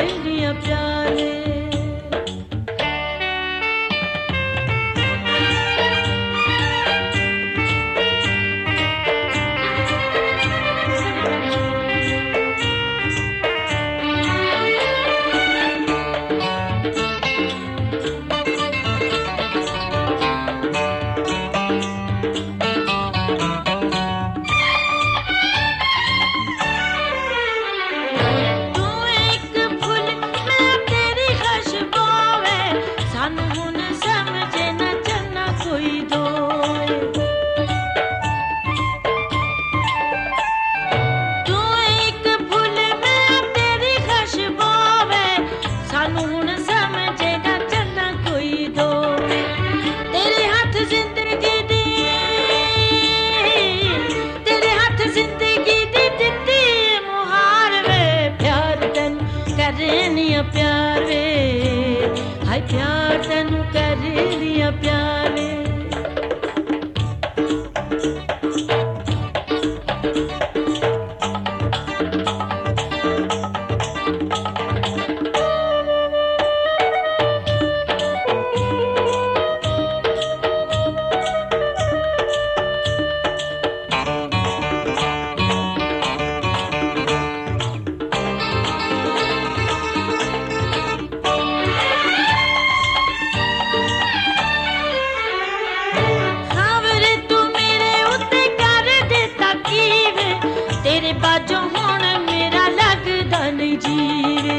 करनिया प्यार वे। प्यार वे हाय प्यार तेनू करनिया प्यार वे। बाजो हुण मेरा लगदा नहीं जीवे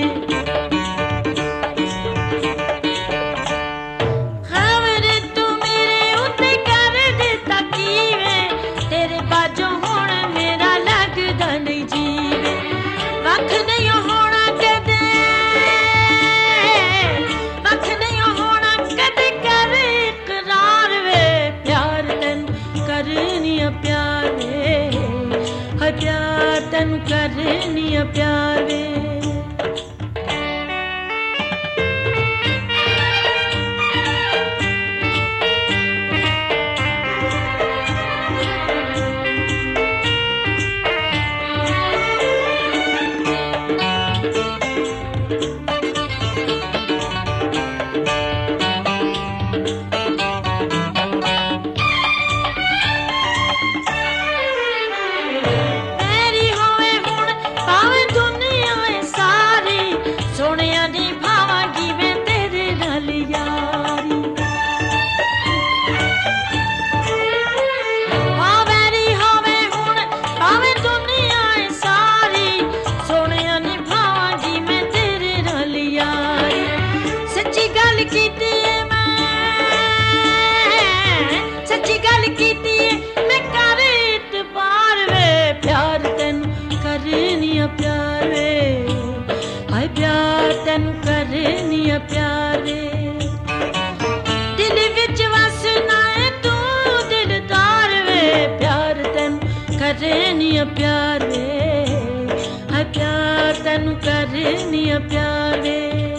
खबर तू मेरे उत्ते कर दिता कीवे तेरे बाजो हुण मेरा लगदा नहीं जीवे वख नहीं होना कदे वख नहीं होना कदे कर इकरार वे प्यार तैनू करनिया प्यार वे हाय प्यार तेनू करनिया प्यार वे। प्यार वे हाय प्यार तेनू करनिया प्यार वे दिल विच वसना है तू दिलदार वे प्यार तेनू करनिया प्यार वे हाय प्यार तेनू करनिया प्यार वे।